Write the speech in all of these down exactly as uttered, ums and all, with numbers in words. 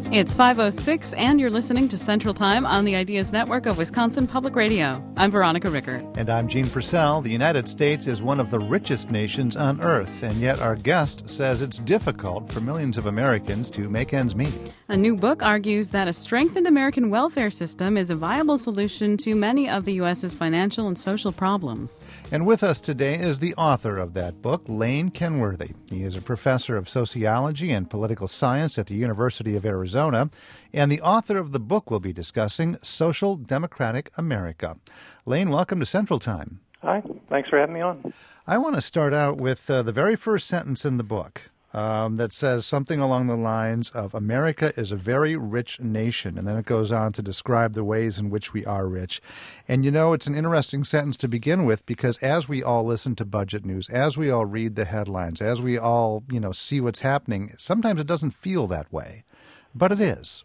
It's five oh six, and you're listening to Central Time on the Ideas Network of Wisconsin Public Radio. I'm Veronica Rickert. And I'm Gene Purcell. The United States is one of the richest nations on earth, and yet our guest says it's difficult for millions of Americans to make ends meet. A new book argues that a strengthened American welfare system is a viable solution to many of the U S's financial and social problems. And with us today is the author of that book, Lane Kenworthy. He is a professor of sociology and political science at the University of Arizona, and the author of the book we'll be discussing, Social Democratic America. Lane, welcome to Central Time. Hi, thanks for having me on. I want to start out with uh, the very first sentence in the book um, that says something along the lines of America is a very rich nation, and then it goes on to describe the ways in which we are rich. And you know, it's an interesting sentence to begin with, because as we all listen to budget news, as we all read the headlines, as we all, you know, see what's happening, sometimes it doesn't feel that way. But it is.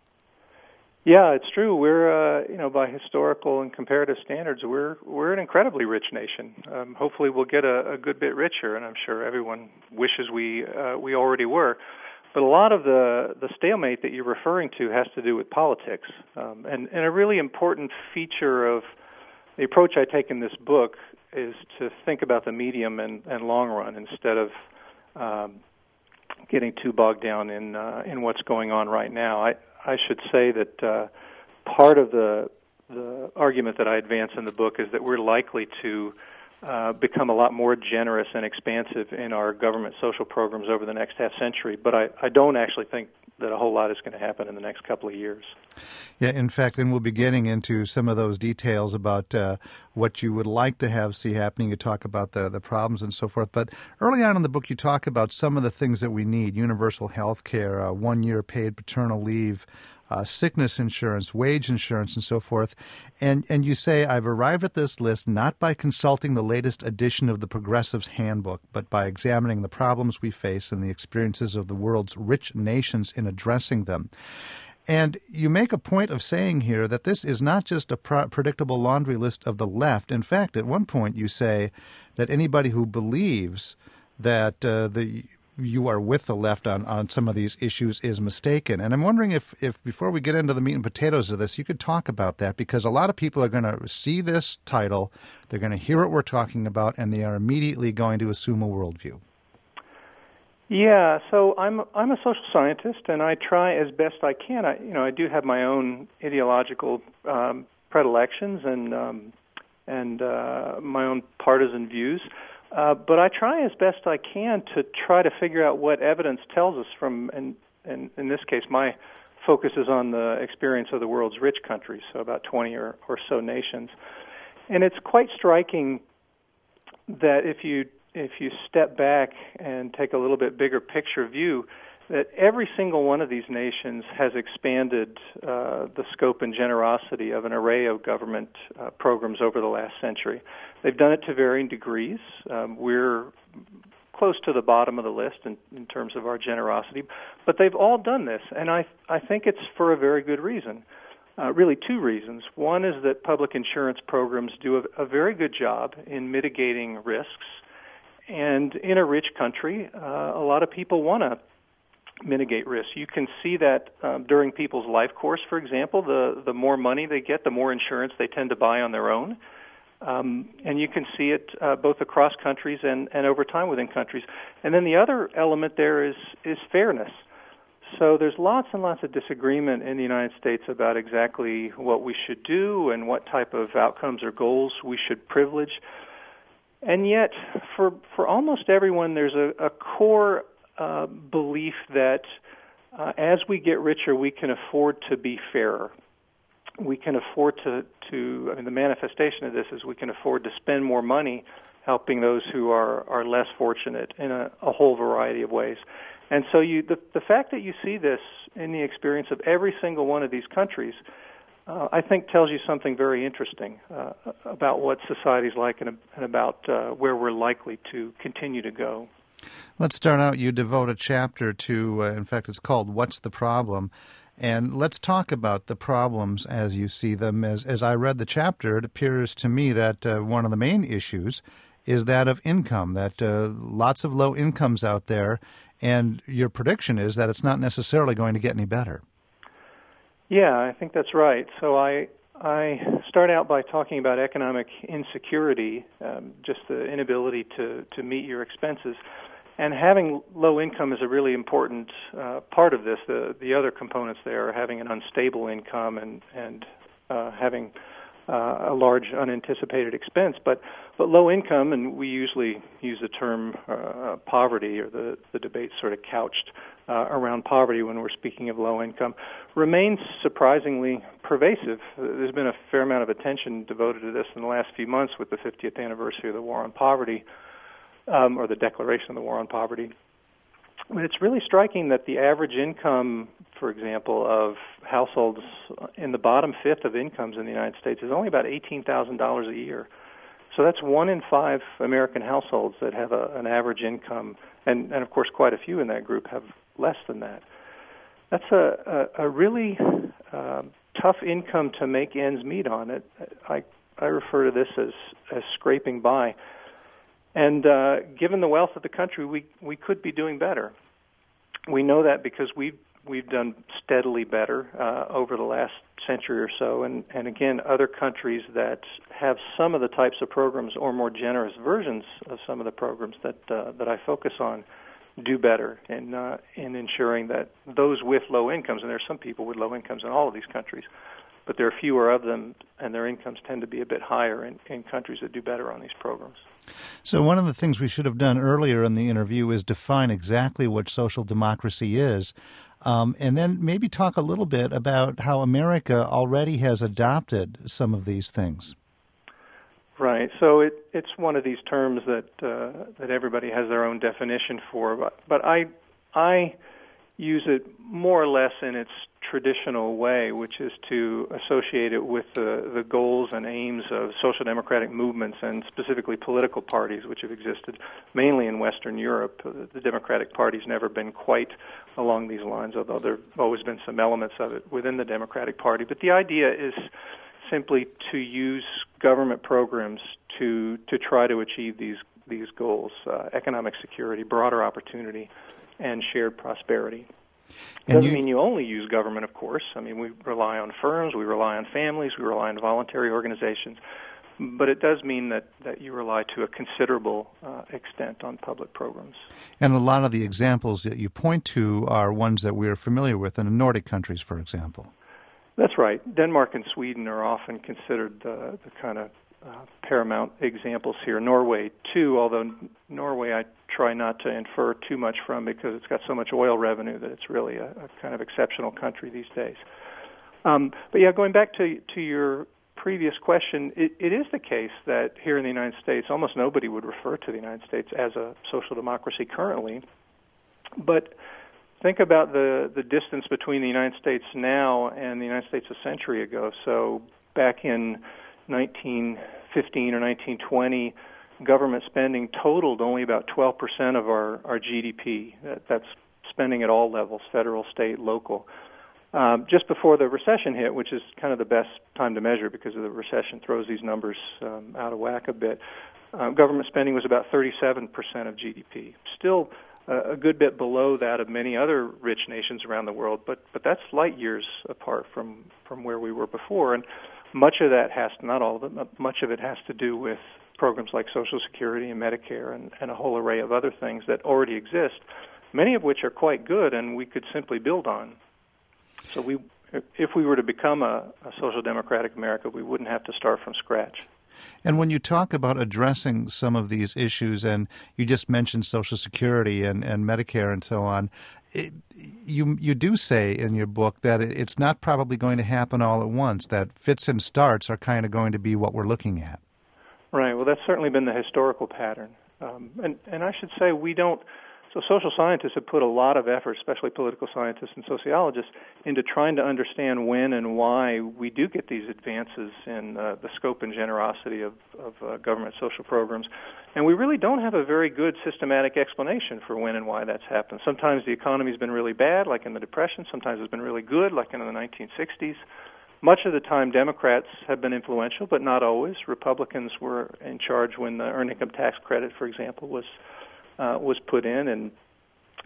Yeah, it's true. We're, uh, you know, by historical and comparative standards, we're we're an incredibly rich nation. Um, hopefully, we'll get a, a good bit richer, and I'm sure everyone wishes we uh, we already were. But a lot of the the stalemate that you're referring to has to do with politics, um, and and a really important feature of the approach I take in this book is to think about the medium and, and long run instead of um, getting too bogged down in uh, in what's going on right now. I I should say that uh, part of the the argument that I advance in the book is that we're likely to uh, become a lot more generous and expansive in our government social programs over the next half century. But I, I don't actually think that a whole lot is going to happen in the next couple of years. Yeah, in fact, and we'll be getting into some of those details about uh, what you would like to have see happening. You talk about the, the problems and so forth. But early on in the book, you talk about some of the things that we need: universal health care, uh, one-year paid paternal leave, uh, sickness insurance, wage insurance, and so forth. And, and you say, I've arrived at this list not by consulting the latest edition of the Progressive's Handbook, but by examining the problems we face and the experiences of the world's rich nations in addressing them. And you make a point of saying here that this is not just a pro- predictable laundry list of the left. In fact, at one point you say that anybody who believes that uh, the you are with the left on, on some of these issues is mistaken. And I'm wondering if, if before we get into the meat and potatoes of this, you could talk about that, because a lot of people are going to see this title, they're going to hear what we're talking about, and they are immediately going to assume a worldview. Yeah, so I'm I'm a social scientist, and I try as best I can. I you know I do have my own ideological um, predilections and um, and uh, my own partisan views, uh, but I try as best I can to try to figure out what evidence tells us from. And, and in this case, my focus is on the experience of the world's rich countries, so about twenty or, or so nations, and it's quite striking that if you if you step back and take a little bit bigger picture view, that every single one of these nations has expanded uh, the scope and generosity of an array of government uh, programs over the last century. They've done it to varying degrees. Um, we're close to the bottom of the list in, in terms of our generosity, but they've all done this, and I, I think it's for a very good reason. Uh, really two reasons. One is that public insurance programs do a, a very good job in mitigating risks. And in a rich country, uh, a lot of people want to mitigate risk. You can see that um, during people's life course, for example. The, the more money they get, the more insurance they tend to buy on their own. Um, and you can see it uh, both across countries and, and over time within countries. And then the other element there is, is fairness. So there's lots and lots of disagreement in the United States about exactly what we should do and what type of outcomes or goals we should privilege. And yet, for for almost everyone, there's a, a core uh, belief that uh, as we get richer, we can afford to be fairer. We can afford to, to, I mean, the manifestation of this is we can afford to spend more money helping those who are, are less fortunate in a, a whole variety of ways. And so you, the, the fact that you see this in the experience of every single one of these countries, Uh, I think tells you something very interesting uh, about what society's like and, and about uh, where we're likely to continue to go. Let's start out. You devote a chapter to, uh, in fact, it's called What's the Problem? And let's talk about the problems as you see them. As, as I read the chapter, it appears to me that uh, one of the main issues is that of income, that uh, lots of low incomes out there, and your prediction is that it's not necessarily going to get any better. Yeah, I think that's right. So I I start out by talking about economic insecurity, um, just the inability to, to meet your expenses. And having low income is a really important uh, part of this. The the other components there are having an unstable income and and uh, having uh, a large unanticipated expense. But but low income, and we usually use the term uh, poverty, or the the debate sort of couched uh, around poverty when we're speaking of low income, remains surprisingly pervasive. There's been a fair amount of attention devoted to this in the last few months with the fiftieth anniversary of the War on Poverty. Um, or the Declaration of the War on Poverty. But it's really striking that the average income, for example, of households in the bottom fifth of incomes in the United States is only about eighteen thousand dollars a year. So that's one in five American households that have a, an average income, and, and of course quite a few in that group have less than that. That's a, a, a really uh, tough income to make ends meet on. It. I, I refer to this as, as scraping by. And uh, given the wealth of the country, we, we could be doing better. We know that because we've, we've done steadily better uh, over the last century or so. And, and again, other countries that have some of the types of programs or more generous versions of some of the programs that uh, that I focus on do better in, uh, in ensuring that those with low incomes, and there are some people with low incomes in all of these countries, but there are fewer of them, and their incomes tend to be a bit higher in, in countries that do better on these programs. So one of the things we should have done earlier in the interview is define exactly what social democracy is, um, and then maybe talk a little bit about how America already has adopted some of these things. Right. So it, it's one of these terms that uh, that everybody has their own definition for, but, but I I use it more or less in its traditional way, which is to associate it with the, the goals and aims of social democratic movements and specifically political parties, which have existed mainly in Western Europe. The Democratic Party's never been quite along these lines, although there have always been some elements of it within the Democratic Party. But the idea is simply to use government programs to to try to achieve these these goals: uh, economic security, broader opportunity, and shared prosperity. And Doesn't you, mean you only use government, of course. I mean, we rely on firms, we rely on families, we rely on voluntary organizations. But it does mean that, that you rely to a considerable uh, extent on public programs. And a lot of the examples that you point to are ones that we're familiar with in the Nordic countries, for example. That's right. Denmark and Sweden are often considered uh, the kind of uh, paramount examples here. Norway, too, although Norway I try not to infer too much from because it's got so much oil revenue that it's really a, a kind of exceptional country these days. Um, but yeah, going back to to your previous question, it, it is the case that here in the United States, almost nobody would refer to the United States as a social democracy currently. But think about the, the distance between the United States now and the United States a century ago. So back in nineteen fifteen or nineteen twenty, government spending totaled only about twelve percent of our, our G D P. That, that's spending at all levels, federal, state, local. Um, just before the recession hit, which is kind of the best time to measure because of the recession throws these numbers um, out of whack a bit, uh, government spending was about thirty-seven percent of G D P. Still uh, a good bit below that of many other rich nations around the world, but but that's light years apart from, from where we were before. And much of that has to, not all of it, much of it has to do with programs like Social Security and Medicare and, and a whole array of other things that already exist, many of which are quite good and we could simply build on. So we, if we were to become a, a social democratic America, we wouldn't have to start from scratch. And when you talk about addressing some of these issues, and you just mentioned Social Security and, and Medicare and so on, it, you you do say in your book that it's not probably going to happen all at once, that fits and starts are kind of going to be what we're looking at. Right. Well, that's certainly been the historical pattern. Um, and, and I should say we don't, so social scientists have put a lot of effort, especially political scientists and sociologists, into trying to understand when and why we do get these advances in uh, the scope and generosity of, of uh, government social programs. And we really don't have a very good systematic explanation for when and why that's happened. Sometimes the economy's been really bad, like in the Depression. Sometimes it's been really good, like in the nineteen sixties. Much of the time, Democrats have been influential, but not always. Republicans were in charge when the earned income tax credit, for example, was uh, was put in, and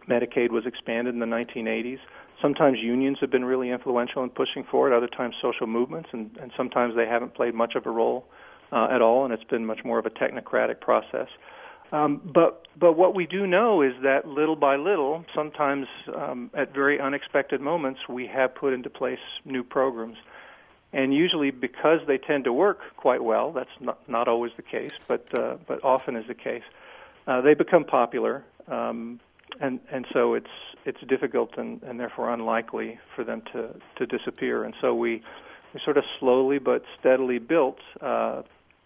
Medicaid was expanded in the nineteen eighties. Sometimes unions have been really influential in pushing for it, other times social movements, and, and sometimes they haven't played much of a role uh, at all, and it's been much more of a technocratic process. Um, but but what we do know is that little by little, sometimes um, at very unexpected moments, we have put into place new programs. And usually because they tend to work quite well, that's not, not always the case, but uh, but often is the case, uh, they become popular, um, and, and so it's it's difficult and, and therefore unlikely for them to, to disappear. And so we, we sort of slowly but steadily built uh,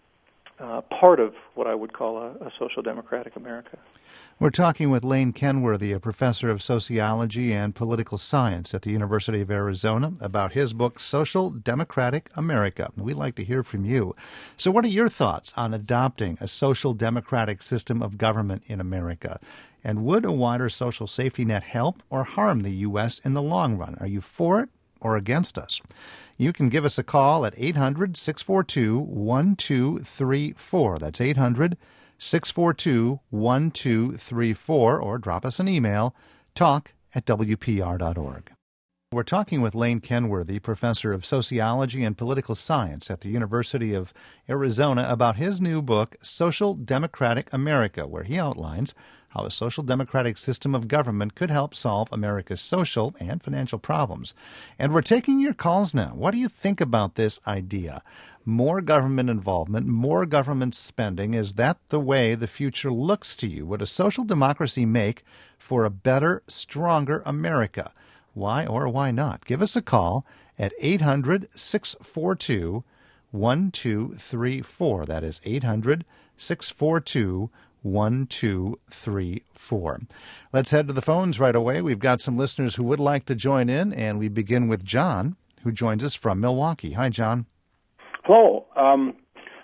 Uh, part of what I would call a, a social democratic America. We're talking with Lane Kenworthy, a professor of sociology and political science at the University of Arizona, about his book, Social Democratic America. We'd like to hear from you. So what are your thoughts on adopting a social democratic system of government in America? And would a wider social safety net help or harm the U S in the long run? Are you for it or against us? You can give us a call at eight hundred, six four two, one two three four. That's eight hundred, six four two, one two three four, or drop us an email, talk at w p r dot org. We're talking with Lane Kenworthy, professor of sociology and political science at the University of Arizona, about his new book, Social Democratic America, where he outlines how a social democratic system of government could help solve America's social and financial problems. And we're taking your calls now. What do you think about this idea? More government involvement, more government spending, is that the way the future looks to you? Would a social democracy make for a better, stronger America? Why or why not? Give us a call at eight hundred, six four two, one two three four. That is eight hundred, six four two, one two three four. Let's head to the phones right away. We've got some listeners who would like to join in, and we begin with John, who joins us from Milwaukee. Hi, John. Hello. Um,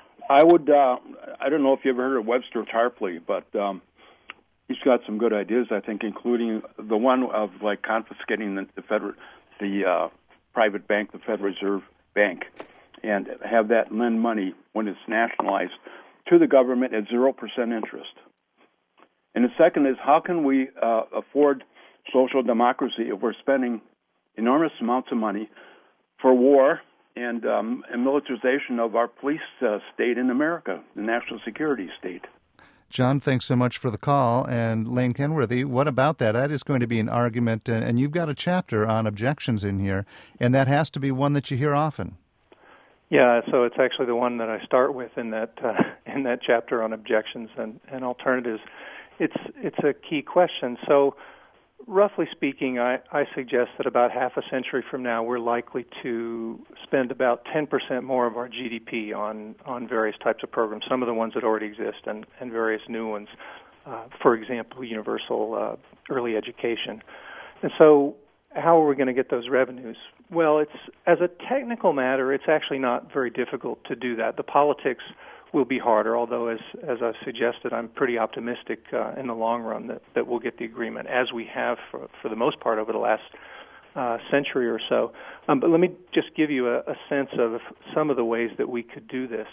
I would, uh, I don't know if you ever heard of Webster Tarpley, but um, he's got some good ideas, I think, including the one of like confiscating the, the federal, the uh, private bank, the Federal Reserve Bank, and have that lend money when it's nationalized to the government at zero percent interest. And the second is, how can we uh, afford social democracy if we're spending enormous amounts of money for war and, um, and militarization of our police uh, state in America, the national security state? John, thanks so much for the call. And Lane Kenworthy, what about that? That is going to be an argument, and, and you've got a chapter on objections in here, and that has to be one that you hear often. Yeah, so it's actually the one that I start with in that uh, in that chapter on objections and, and alternatives. It's it's a key question. So, roughly speaking, I, I suggest that about half a century from now, we're likely to spend about ten percent more of our G D P on, on various types of programs, some of the ones that already exist and, and various new ones. Uh, for example, universal uh, early education. And so, how are we going to get those revenues? Well, it's as a technical matter, it's actually not very difficult to do that. The politics will be harder, although, as as I've suggested, I'm pretty optimistic uh, in the long run that, that we'll get the agreement, as we have for, for the most part over the last uh, century or so. Um, but let me just give you a, a sense of some of the ways that we could do this.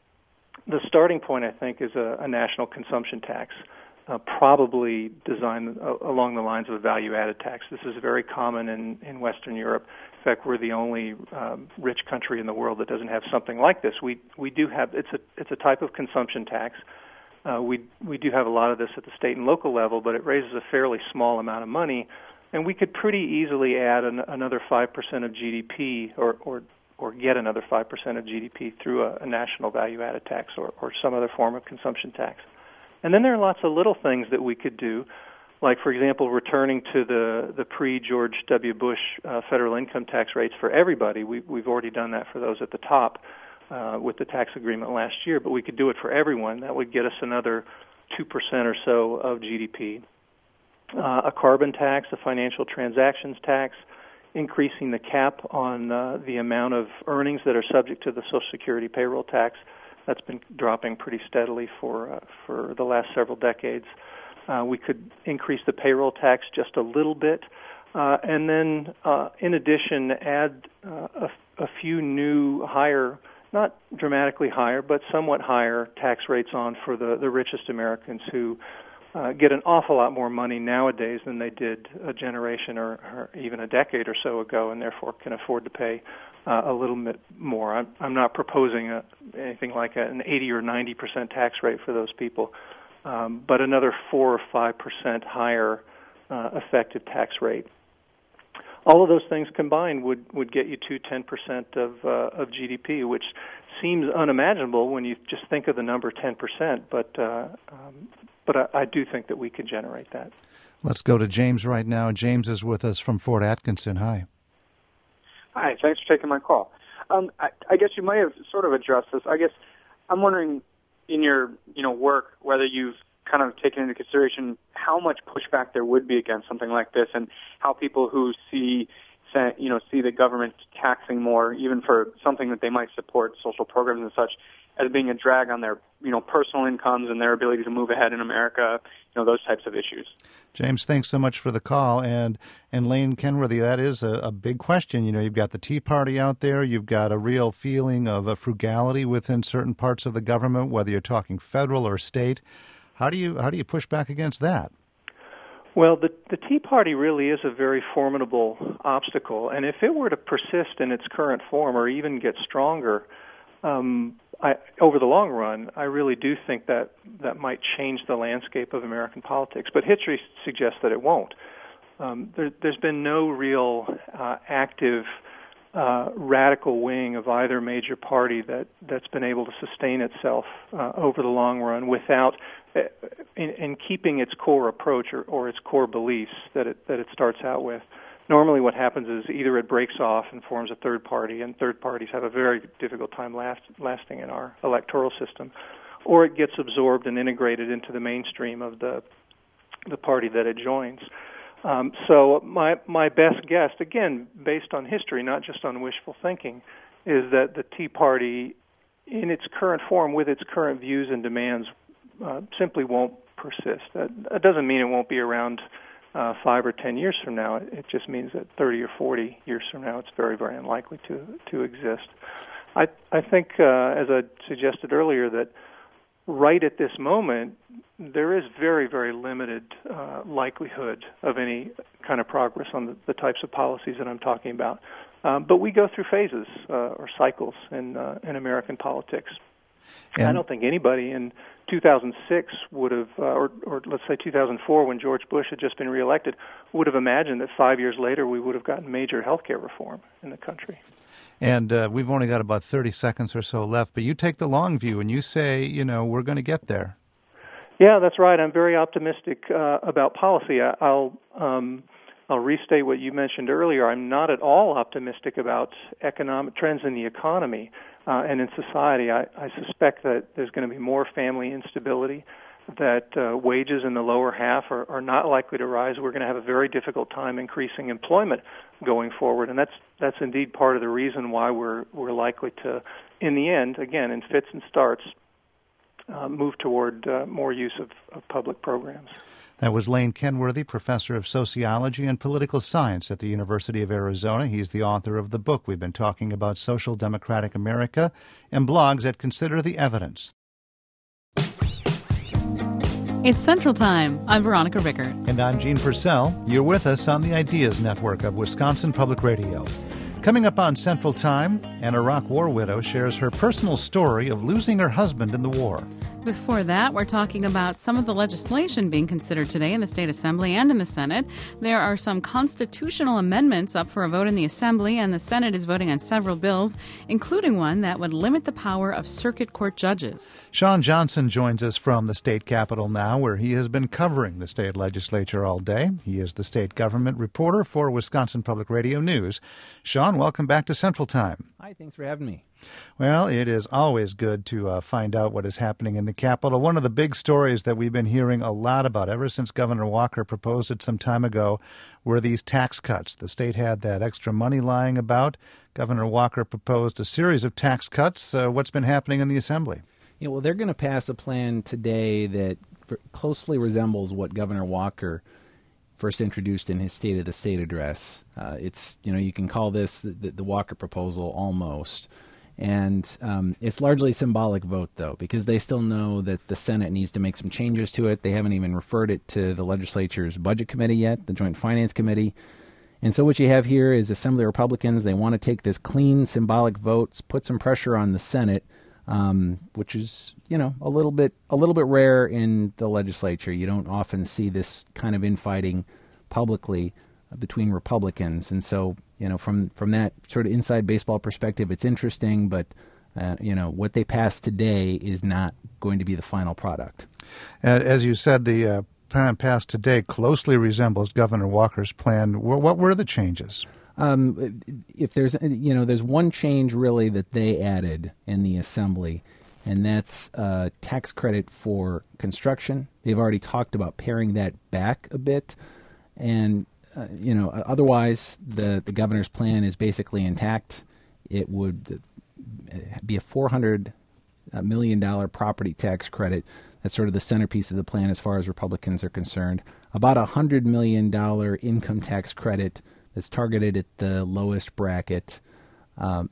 The starting point, I think, is a, a national consumption tax. Uh, probably designed uh, along the lines of a value-added tax. This is very common in, in Western Europe. In fact, we're the only um, rich country in the world that doesn't have something like this. We we do have it's a it's a type of consumption tax. Uh, we we do have a lot of this at the state and local level, but it raises a fairly small amount of money, and we could pretty easily add an, another five percent of G D P or or or get another five percent of G D P through a, a national value-added tax or, or some other form of consumption tax. And then there are lots of little things that we could do, like, for example, returning to the, the pre-George W. Bush uh, federal income tax rates for everybody. We, we've already done that for those at the top uh, with the tax agreement last year, but we could do it for everyone. That would get us another two percent or so of G D P. Uh, a carbon tax, a financial transactions tax, increasing the cap on uh, the amount of earnings that are subject to the Social Security payroll tax. That's been dropping pretty steadily for uh, for the last several decades. Uh, we could increase the payroll tax just a little bit, uh, and then, uh, in addition, add uh, a, a few new higher, not dramatically higher, but somewhat higher tax rates on for the, the richest Americans who uh, get an awful lot more money nowadays than they did a generation or, or even a decade or so ago, and therefore can afford to pay uh, a little bit more. I'm, I'm not proposing a, anything like a, an eighty or ninety percent tax rate for those people, um, but another four or five percent higher uh, effective tax rate. All of those things combined would, would get you to ten percent of uh, of G D P, which seems unimaginable when you just think of the number ten percent, but uh, um, but I, I do think that we could generate that. Let's go to James right now. James is with us from Fort Atkinson. Hi. Hi, thanks for taking my call. Um, I, I guess you might have sort of addressed this. I guess I'm wondering in your you know work whether you've kind of taken into consideration how much pushback there would be against something like this, and how people who see, you know, see the government taxing more, even for something that they might support, social programs and such, as being a drag on their, you know, personal incomes and their ability to move ahead in America, you know, those types of issues. James, thanks so much for the call. And and Lane Kenworthy, that is a, a big question. You know, you've got the Tea Party out there. You've got a real feeling of a frugality within certain parts of the government, whether you're talking federal or state. How do you how do you push back against that? Well, the, the Tea Party really is a very formidable obstacle, and if it were to persist in its current form or even get stronger, um, I, over the long run, I really do think that that might change the landscape of American politics. But history suggests that it won't. Um, there, there's been no real uh, active uh, radical wing of either major party that, that's been able to sustain itself uh, over the long run without In, in keeping its core approach or, or its core beliefs that it that it starts out with. Normally what happens is either it breaks off and forms a third party, and third parties have a very difficult time last, lasting in our electoral system, or it gets absorbed and integrated into the mainstream of the the party that it joins. Um, so my my best guess, again, based on history, not just on wishful thinking, is that the Tea Party, in its current form, with its current views and demands, Uh, simply won't persist. That, that doesn't mean it won't be around uh, five or ten years from now. It, it just means that thirty or forty years from now, it's very, very unlikely to to exist. I I think, uh, as I suggested earlier, that right at this moment, there is very, very limited uh, likelihood of any kind of progress on the, the types of policies that I'm talking about. Um, but we go through phases uh, or cycles in uh, in American politics. And I don't think anybody in two thousand six would have, uh, or, or let's say two thousand four, when George Bush had just been reelected, would have imagined that five years later we would have gotten major health care reform in the country. And uh, we've only got about thirty seconds or so left, but you take the long view and you say, you know, we're going to get there. Yeah, that's right. I'm very optimistic uh, about policy. I, I'll um, I'll restate what you mentioned earlier. I'm not at all optimistic about economic trends in the economy uh, and in society. I, I suspect that there's going to be more family instability, that uh, wages in the lower half are, are not likely to rise. We're going to have a very difficult time increasing employment going forward, and that's that's indeed part of the reason why we're we're likely to, in the end, again, in fits and starts, uh, move toward uh, more use of, of public programs. That was Lane Kenworthy, professor of sociology and political science at the University of Arizona. He's the author of the book we've been talking about, Social Democratic America, and blogs at Consider the Evidence. It's Central Time. I'm Veronica Rickert. And I'm Gene Purcell. You're with us on the Ideas Network of Wisconsin Public Radio. Coming up on Central Time, an Iraq war widow shares her personal story of losing her husband in the war. Before that, we're talking about some of the legislation being considered today in the State Assembly and in the Senate. There are some constitutional amendments up for a vote in the Assembly, and the Senate is voting on several bills, including one that would limit the power of circuit court judges. Sean Johnson joins us from the state capitol now, where he has been covering the state legislature all day. He is the state government reporter for Wisconsin Public Radio News. Sean, welcome back to Central Time. Hi, thanks for having me. Well, it is always good to uh, find out what is happening in the Capitol. One of the big stories that we've been hearing a lot about ever since Governor Walker proposed it some time ago were these tax cuts. The state had that extra money lying about. Governor Walker proposed a series of tax cuts. Uh, what's been happening in the Assembly? Yeah, well, they're going to pass a plan today that closely resembles what Governor Walker first introduced in his State of the State address. Uh, it's, you know, you can call this the, the, the Walker proposal almost. And um, it's largely a symbolic vote, though, because they still know that the Senate needs to make some changes to it. They haven't even referred it to the legislature's budget committee yet, the Joint Finance Committee. And so what you have here is Assembly Republicans. They want to take this clean, symbolic vote, put some pressure on the Senate, um, which is, you know, a little bit a little bit rare in the legislature. You don't often see this kind of infighting publicly between Republicans. And so, you know, from, from that sort of inside baseball perspective, it's interesting, but, uh, you know, what they passed today is not going to be the final product. And as you said, the uh, plan passed today closely resembles Governor Walker's plan. What were the changes? Um, if there's, you know, there's one change really that they added in the Assembly, and that's uh, tax credit for construction. They've already talked about paring that back a bit. And, uh, you know, otherwise the, the governor's plan is basically intact. It would be a four hundred million dollars property tax credit. That's sort of the centerpiece of the plan as far as Republicans are concerned. About a one hundred million dollars income tax credit that's targeted at the lowest bracket. Um,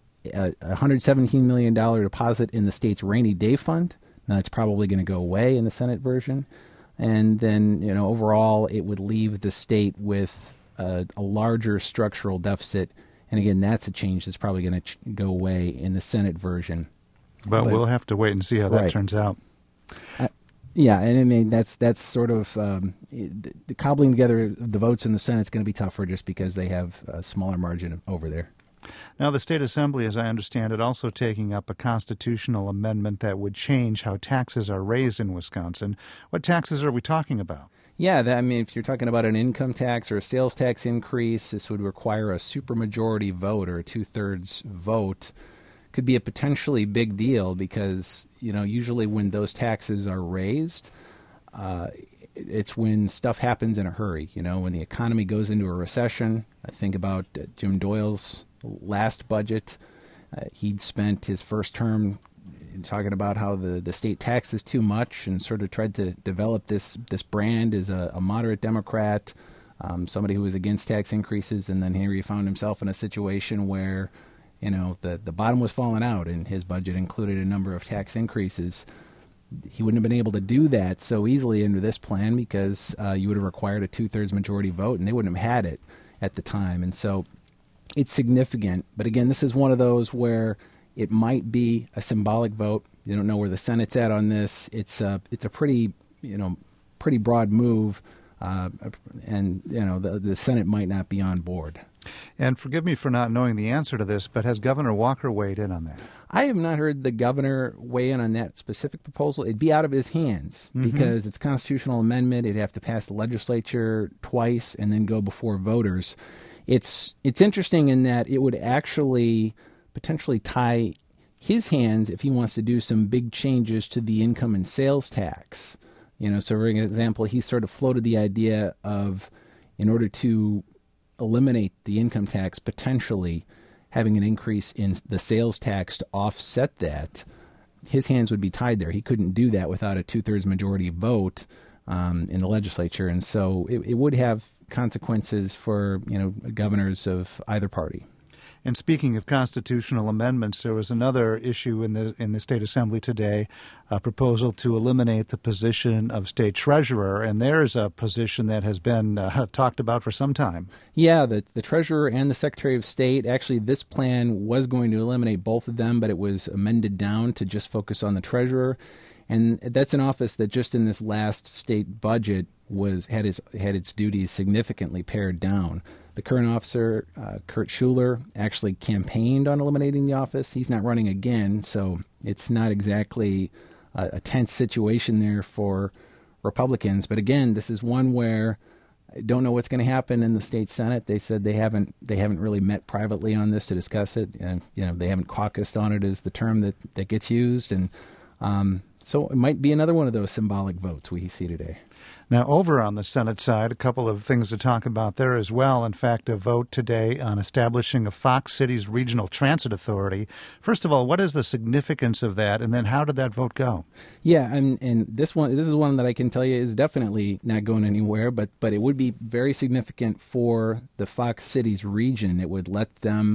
a one hundred seventeen million dollars deposit in the state's rainy day fund. Now, that's probably going to go away in the Senate version. And then, you know, overall, it would leave the state with a, a larger structural deficit. And again, that's a change that's probably going to ch- go away in the Senate version. But, but we'll have to wait and see how that right. turns out. Uh, yeah, and I mean, that's that's sort of um, the, the cobbling together the votes in the Senate is going to be tougher just because they have a smaller margin over there. Now, the State Assembly, as I understand it, also taking up a constitutional amendment that would change how taxes are raised in Wisconsin. What taxes are we talking about? Yeah, that, I mean, if you're talking about an income tax or a sales tax increase, this would require a supermajority vote or a two-thirds vote. Could be a potentially big deal because, you know, usually when those taxes are raised, uh, it's when stuff happens in a hurry. You know, when the economy goes into a recession. I think about uh, Jim Doyle's last budget. Uh, he'd spent his first term talking about how the, the state taxes too much and sort of tried to develop this, this brand as a, a moderate Democrat, um, somebody who was against tax increases. And then here he found himself in a situation where, you know, the, the bottom was falling out and his budget included a number of tax increases. He wouldn't have been able to do that so easily under this plan because uh, you would have required a two-thirds majority vote, and they wouldn't have had it at the time. And so it's significant. But again, this is one of those where it might be a symbolic vote. You don't know where the Senate's at on this. It's a, it's a pretty, you know, pretty broad move, uh, and you know the, the Senate might not be on board. And forgive me for not knowing the answer to this, but has Governor Walker weighed in on that? I have not heard the governor weigh in on that specific proposal. It'd be out of his hands mm-hmm. because it's a constitutional amendment. It'd have to pass the legislature twice and then go before voters. It's it's interesting in that it would actually potentially tie his hands if he wants to do some big changes to the income and sales tax. You know, so for example, he sort of floated the idea of, in order to eliminate the income tax, potentially having an increase in the sales tax to offset that. His hands would be tied there. He couldn't do that without a two-thirds majority vote um, in the legislature, and so it, it would have consequences for, you know, governors of either party. And speaking of constitutional amendments, there was another issue in the in the State Assembly today, a proposal to eliminate the position of state treasurer, and there's a position that has been uh, talked about for some time. Yeah, the, the treasurer and the Secretary of State. Actually, this plan was going to eliminate both of them, but it was amended down to just focus on the treasurer. And that's an office that just in this last state budget was had its had its duties significantly pared down. The current officer, uh, Kurt Schuler, actually campaigned on eliminating the office. He's not running again, so it's not exactly a, a tense situation there for Republicans. But again, this is one where I don't know what's going to happen in the state Senate. They said they haven't they haven't really met privately on this to discuss it, and you know they haven't caucused on it, is the term that, that gets used, and um, so it might be another one of those symbolic votes we see today. Now, over on the Senate side, a couple of things to talk about there as well. In fact, a vote today on establishing a Fox Cities Regional Transit Authority. First of all, what is the significance of that, and then how did that vote go? Yeah, and, and this one, this is one that I can tell you is definitely not going anywhere, but, but it would be very significant for the Fox Cities region. It would let them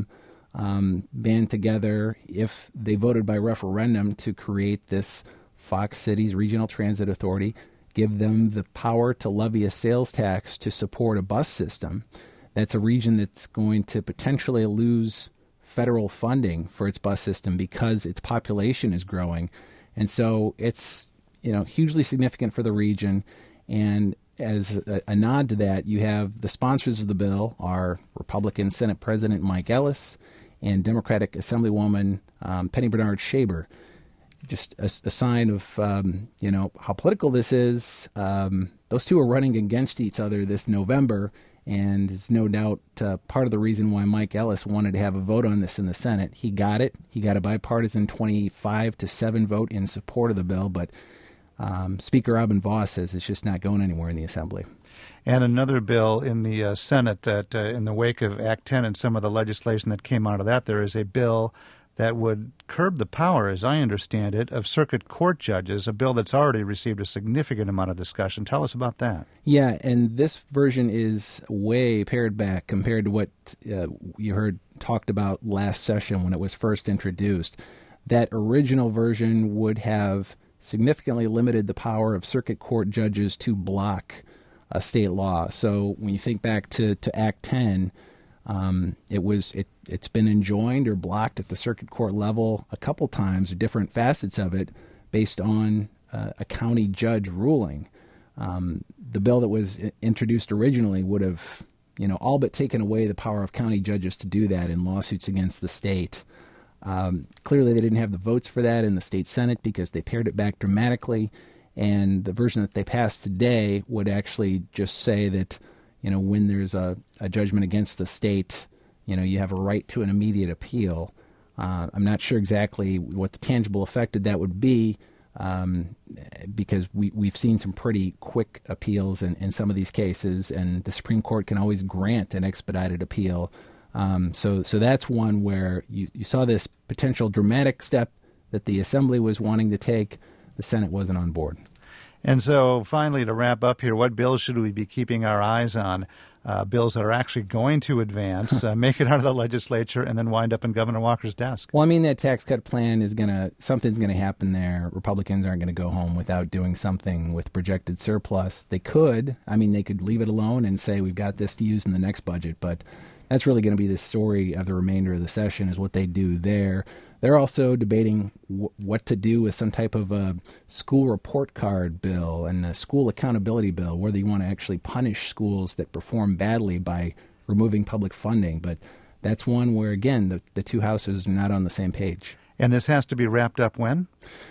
um, band together, if they voted by referendum, to create this Fox Cities Regional Transit Authority, give them the power to levy a sales tax to support a bus system. That's a region that's going to potentially lose federal funding for its bus system because its population is growing. And so it's, you know, hugely significant for the region. And as a, a nod to that, you have the sponsors of the bill are Republican Senate President Mike Ellis and Democratic Assemblywoman um, Penny Bernard Shaber. Just a, a sign of, um, you know, how political this is. Um, those two are running against each other this November, and it's no doubt uh, part of the reason why Mike Ellis wanted to have a vote on this in the Senate. He got it. He got a bipartisan twenty-five to seven vote in support of the bill, but um, Speaker Robin Vos says it's just not going anywhere in the Assembly. And another bill in the uh, Senate that, uh, in the wake of Act ten and some of the legislation that came out of that, there is a bill that would curb the power, as I understand it, of circuit court judges, a bill that's already received a significant amount of discussion. Tell us about that. Yeah, and this version is way pared back compared to what uh, you heard talked about last session when it was first introduced. That original version would have significantly limited the power of circuit court judges to block a state law. So when you think back to, to Act ten, Um, it was it it's been enjoined or blocked at the circuit court level a couple times, different facets of it, based on uh, a county judge ruling. Um, the bill that was introduced originally would have, you know, all but taken away the power of county judges to do that in lawsuits against the state. Um, clearly, they didn't have the votes for that in the state Senate because they pared it back dramatically, and the version that they passed today would actually just say that, you know, when there's a, a judgment against the state, you know, you have a right to an immediate appeal. Uh, I'm not sure exactly what the tangible effect of that would be, um, because we, we've seen some pretty quick appeals in, in some of these cases, and the Supreme Court can always grant an expedited appeal. Um, so so that's one where you, you saw this potential dramatic step that the Assembly was wanting to take. The Senate wasn't on board. And so, finally, to wrap up here, what bills should we be keeping our eyes on? Uh, bills that are actually going to advance, uh, make it out of the legislature, and then wind up in Governor Walker's desk. Well, I mean, that tax cut plan is going to, something's going to happen there. Republicans aren't going to go home without doing something with projected surplus. They could. I mean, they could leave it alone and say, we've got this to use in the next budget. But that's really going to be the story of the remainder of the session, is what they do there. They're also debating w- what to do with some type of a school report card bill and a school accountability bill, whether you want to actually punish schools that perform badly by removing public funding. But that's one where, again, the, the two houses are not on the same page. And this has to be wrapped up when?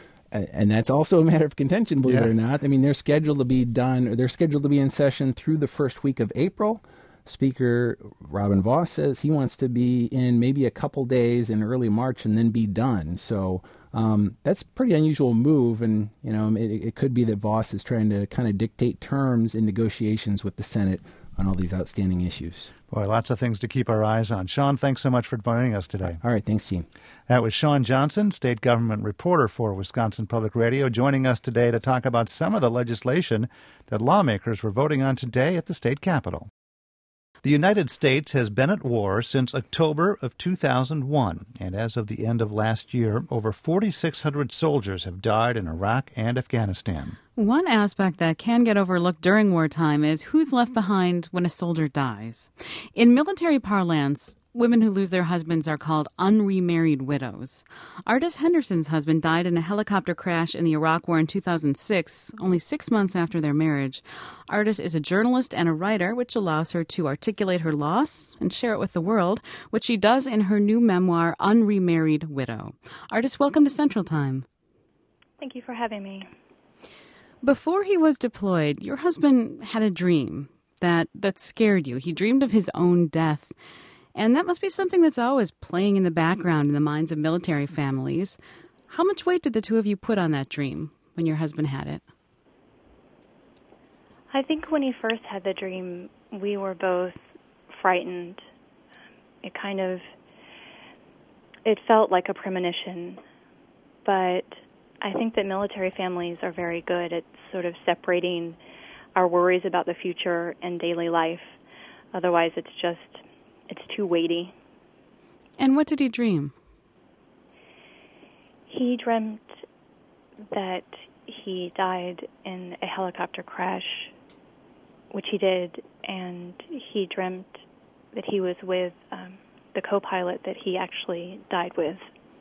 And that's also a matter of contention, believe yeah. it or not. I mean, they're scheduled to be done, or they're scheduled to be in session through the first week of April. Speaker Robin Vos says he wants to be in maybe a couple days in early March and then be done. So um, that's a pretty unusual move. And, you know, it, it could be that Vos is trying to kind of dictate terms in negotiations with the Senate on all these outstanding issues. Boy, lots of things to keep our eyes on. Sean, thanks so much for joining us today. All right. Thanks, Gene. That was Sean Johnson, state government reporter for Wisconsin Public Radio, joining us today to talk about some of the legislation that lawmakers were voting on today at the state capitol. The United States has been at war since October of two thousand one, and as of the end of last year, over forty-six hundred soldiers have died in Iraq and Afghanistan. One aspect that can get overlooked during wartime is who's left behind when a soldier dies. In military parlance, women who lose their husbands are called unremarried widows. Artis Henderson's husband died in a helicopter crash in the Iraq War in two thousand six, only six months after their marriage. Artis is a journalist and a writer, which allows her to articulate her loss and share it with the world, which she does in her new memoir, Unremarried Widow. Artis, welcome to Central Time. Thank you for having me. Before he was deployed, your husband had a dream that, that scared you. He dreamed of his own death. And that must be something that's always playing in the background in the minds of military families. How much weight did the two of you put on that dream when your husband had it? I think when he first had the dream, we were both frightened. It kind of, it felt like a premonition. But I think that military families are very good at sort of separating our worries about the future and daily life. Otherwise, it's just, it's too weighty. And what did he dream? He dreamt that he died in a helicopter crash, which he did, and he dreamt that he was with um, the co-pilot that he actually died with.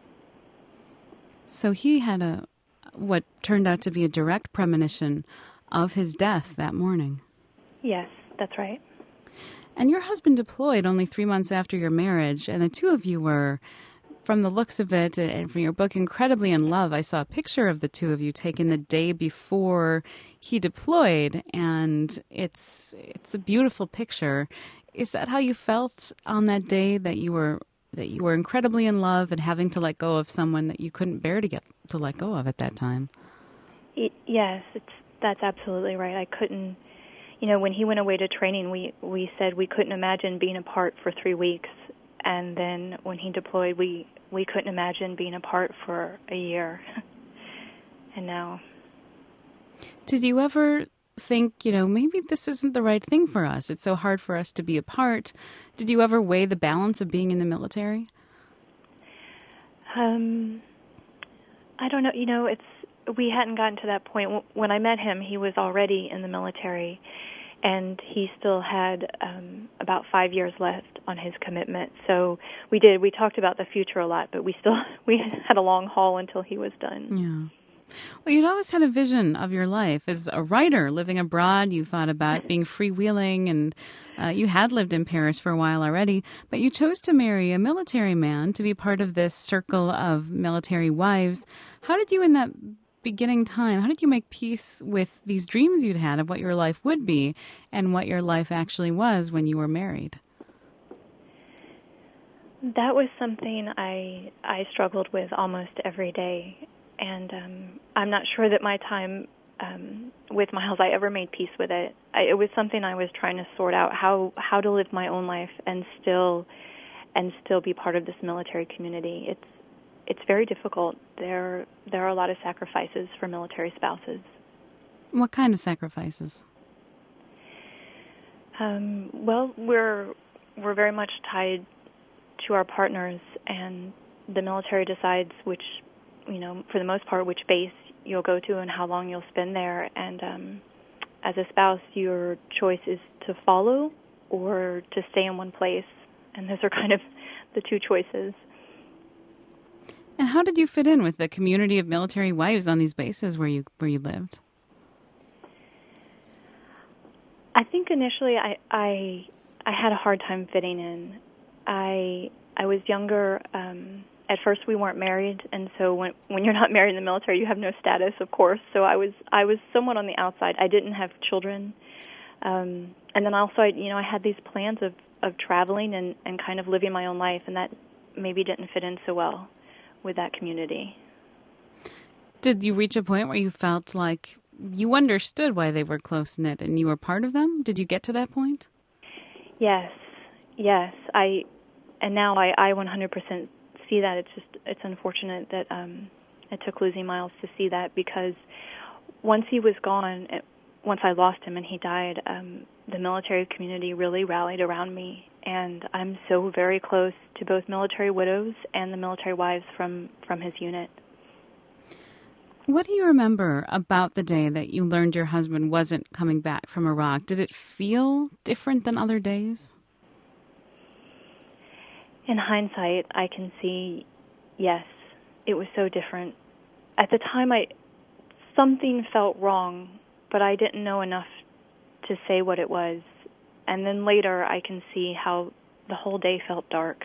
So he had a what turned out to be a direct premonition of his death that morning. Yes, that's right. And your husband deployed only three months after your marriage, and the two of you were, from the looks of it and from your book, incredibly in love. I saw a picture of the two of you taken the day before he deployed, and it's it's a beautiful picture. Is that how you felt on that day, that you were that you were incredibly in love and having to let go of someone that you couldn't bear to get to let go of at that time? Yes, it's that's absolutely right. I couldn't. You know, when he went away to training, we, we said we couldn't imagine being apart for three weeks. And then when he deployed, we, we couldn't imagine being apart for a year. And now. Did you ever think, you know, maybe this isn't the right thing for us? It's so hard for us to be apart. Did you ever weigh the balance of being in the military? Um, I don't know. You know, it's we hadn't gotten to that point. When I met him, he was already in the military, and he still had um, about five years left on his commitment. So we did. We talked about the future a lot, but we still we had a long haul until he was done. Yeah. Well, you'd always had a vision of your life as a writer living abroad. You thought about being freewheeling, and uh, you had lived in Paris for a while already. But you chose to marry a military man to be part of this circle of military wives. How did you, in that beginning time, how did you make peace with these dreams you'd had of what your life would be and what your life actually was when you were married? That was something I I struggled with almost every day, and um, I'm not sure that my time um, with Miles, I ever made peace with it. I, it was something I was trying to sort out, how how to live my own life and still and still be part of this military community. It's It's very difficult. There there are a lot of sacrifices for military spouses. What kind of sacrifices? Um, well, we're we're very much tied to our partners, and the military decides which, you know, for the most part, which base you'll go to and how long you'll spend there. And um, as a spouse, your choice is to follow or to stay in one place, and those are kind of the two choices. And how did you fit in with the community of military wives on these bases where you where you lived? I think initially I I, I had a hard time fitting in. I I was younger. Um, at first we weren't married, and so when when you're not married in the military, you have no status, of course. So I was I was somewhat on the outside. I didn't have children, um, and then also I, you know I had these plans of, of traveling and, and kind of living my own life, and that maybe didn't fit in so well with that community. Did you reach a point where you felt like you understood why they were close-knit and you were part of them? Did you get to that point? Yes, yes. I and now I, I one hundred percent see that. It's just it's unfortunate that um, it took losing Miles to see that, because once he was gone, it, once I lost him and he died, um, the military community really rallied around me. And I'm so very close to both military widows and the military wives from, from his unit. What do you remember about the day that you learned your husband wasn't coming back from Iraq? Did it feel different than other days? In hindsight, I can see, yes, it was so different. At the time, I something felt wrong, but I didn't know enough to say what it was. And then later, I can see how the whole day felt dark.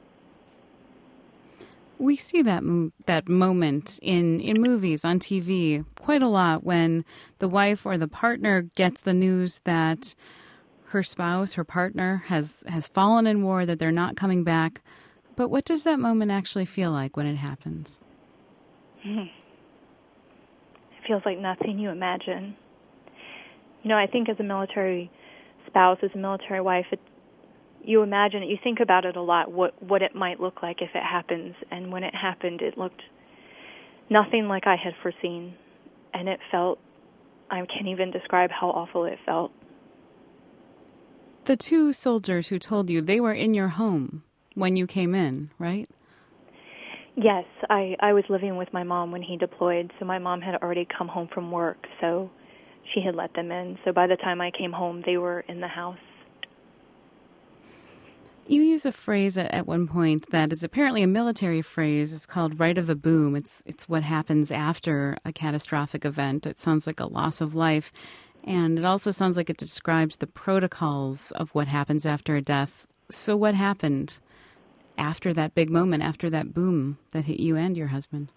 We see that mo- that moment in, in movies, on T V, quite a lot when the wife or the partner gets the news that her spouse, her partner, has, has fallen in war, that they're not coming back. But what does that moment actually feel like when it happens? Mm. It feels like nothing you imagine. You know, I think as a military spouse, as a military wife, it, you imagine it, you think about it a lot, what what it might look like if it happens. And when it happened, it looked nothing like I had foreseen. And it felt, I can't even describe how awful it felt. The two soldiers who told you, they were in your home. when you came in, right? Yes, I, I was living with my mom when he deployed, so my mom had already come home from work, so she had let them in. So by the time I came home, they were in the house. You use a phrase at, at one point that is apparently a military phrase. It's called right of the boom. It's it's what happens after a catastrophic event. It sounds like a loss of life. And it also sounds like it describes the protocols of what happens after a death. So what happened after that big moment, after that boom that hit you and your husband?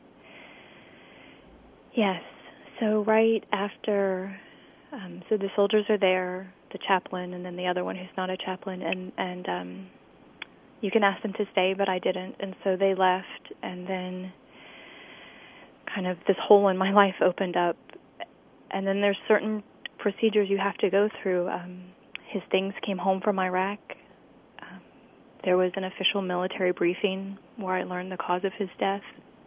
Yes. So right after, um, so the soldiers are there, the chaplain, and then the other one who's not a chaplain, and, and um, you can ask them to stay, but I didn't. And so they left, and then kind of this hole in my life opened up. And then there's certain procedures you have to go through. Um, his things came home from Iraq. Um, there was an official military briefing where I learned the cause of his death.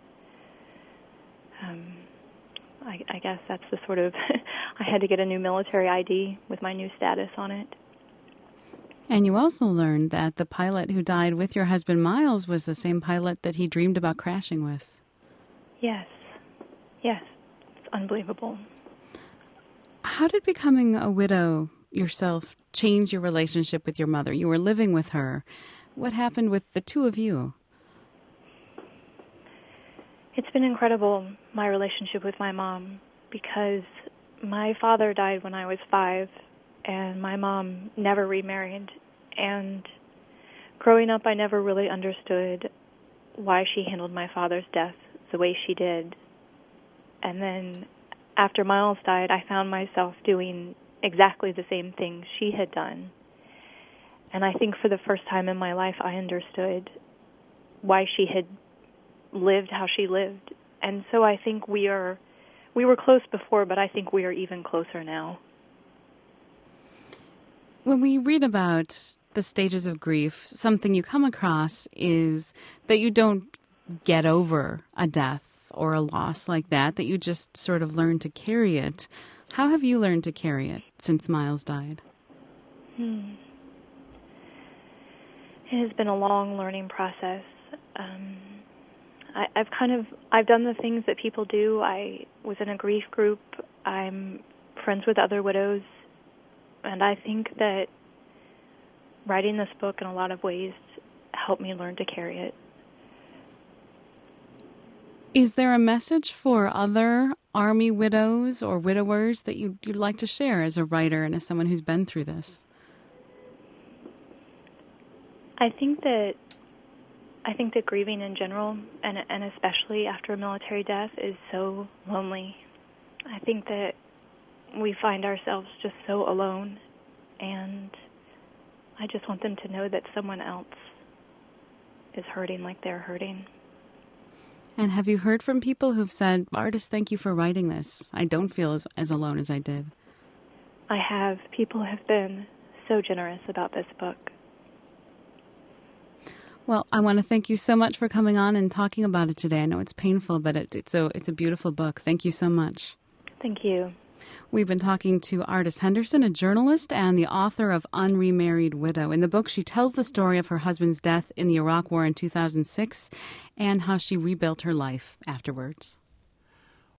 Um, I, I guess that's the sort of, I had to get a new military I D with my new status on it. And you also learned that the pilot who died with your husband, Miles, was the same pilot that he dreamed about crashing with. Yes. Yes. It's unbelievable. How did becoming a widow yourself change your relationship with your mother? You were living with her. What happened with the two of you? It's been incredible, my relationship with my mom, because my father died when I was five, and my mom never remarried. And growing up, I never really understood why she handled my father's death the way she did. And then after Miles died, I found myself doing exactly the same thing she had done. And I think for the first time in my life, I understood why she had lived how she lived. And so I think we are, we were close before, but I think we are even closer now. When we read about the stages of grief, something you come across is that you don't get over a death or a loss like that, that you just sort of learn to carry it. How have you learned to carry it since Miles died? Hmm. It has been a long learning process. Um, I, I've kind of, I've done the things that people do. I was in a grief group. I'm friends with other widows. And I think that writing this book in a lot of ways helped me learn to carry it. Is there a message for other Army widows or widowers that you'd, you'd like to share as a writer and as someone who's been through this? I think that I think that grieving in general, and and especially after a military death, is so lonely. I think that we find ourselves just so alone, and I just want them to know that someone else is hurting like they're hurting. And have you heard from people who've said, Ardis, thank you for writing this. I don't feel as, as alone as I did. I have. People have been so generous about this book. Well, I want to thank you so much for coming on and talking about it today. I know it's painful, but it, it's, a, it's a beautiful book. Thank you so much. Thank you. We've been talking to Ardis Henderson, a journalist and the author of Unremarried Widow. In the book, she tells the story of her husband's death in the Iraq War in two thousand six and how she rebuilt her life afterwards.